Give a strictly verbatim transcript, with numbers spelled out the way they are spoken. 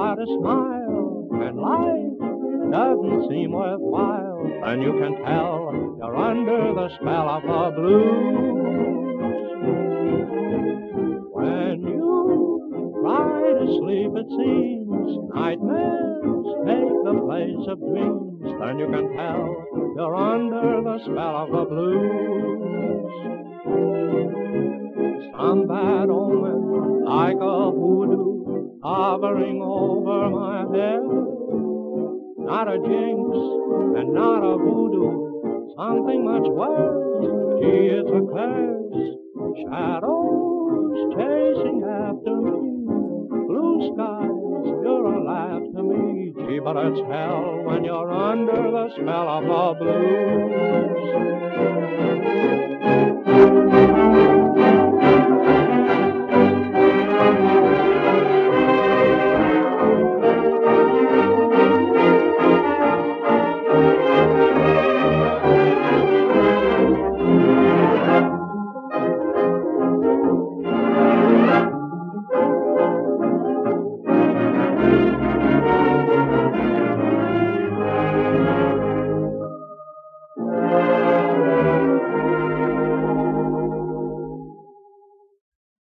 try to smile when life doesn't seem worthwhile, then you can tell you're under the spell of the blues. When you try to sleep, it seems nightmares take the place of dreams, then you can tell you're under the spell of the blues. Some bad omen, like a hoodoo, hovering over my head. Not a jinx and not a voodoo, something much worse. Gee, it's a curse. Shadows chasing after me. Blue skies, you're a laugh to me. Gee, but it's hell when you're under the spell of the blues.